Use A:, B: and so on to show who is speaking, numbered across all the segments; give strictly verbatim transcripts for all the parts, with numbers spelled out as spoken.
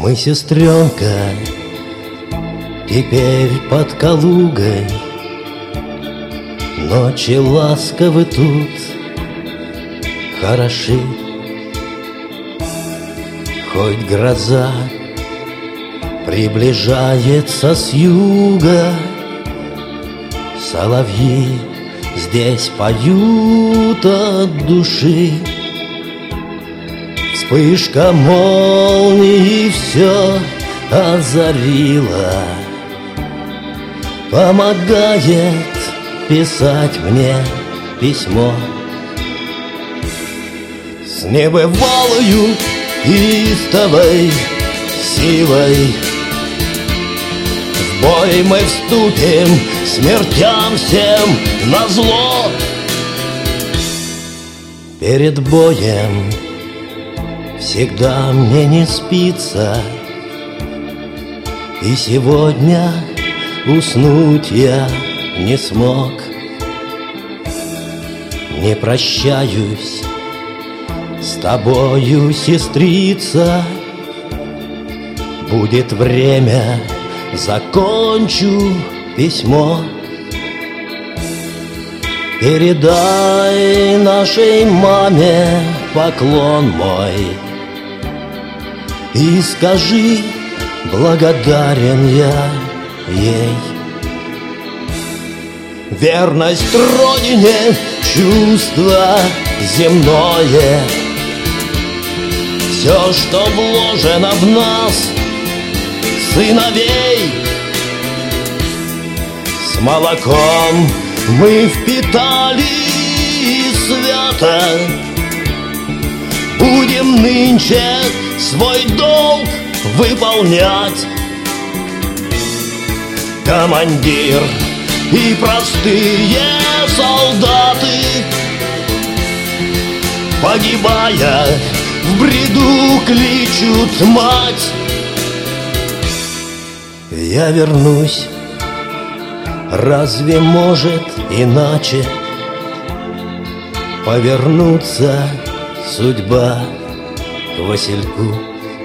A: Мы, сестренка, теперь под Калугой. Ночи ласковы тут, хороши. Хоть гроза приближается с юга, соловьи здесь поют от души. Вспышка молнии все озарила, помогает писать мне письмо. С небывалою истовой силой в бой мы вступим, смертям всем назло. Перед боем всегда мне не спится, и сегодня уснуть я не смог. Не прощаюсь с тобою, сестрица, будет время, закончу письмо. Передай нашей маме поклон мой и скажи, благодарен я ей. Верность родине, чувство земное, все, что вложено в нас, сыновей. С молоком мы впитали свято, будем нынче свой долг выполнять. Командир и простые солдаты, погибая в бреду, кличут мать. Я вернусь, разве может иначе повернуться судьба к Васильку?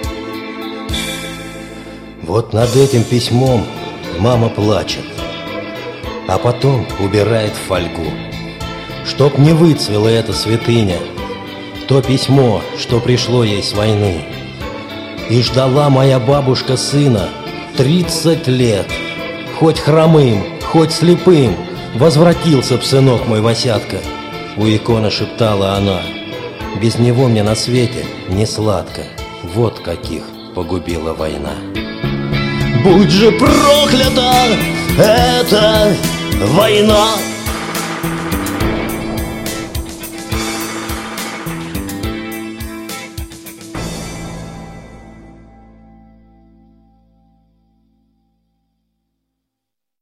A: Вот над этим письмом мама плачет, а потом убирает в фольгу, чтоб не выцвела эта святыня, то письмо, что пришло ей с войны. И ждала моя бабушка сына тридцать лет, хоть хромым, хоть слепым, возвратился б сынок мой Васятка. У иконы шептала она: без него мне на свете не сладко. Вот каких погубила война. Будь же проклята эта война!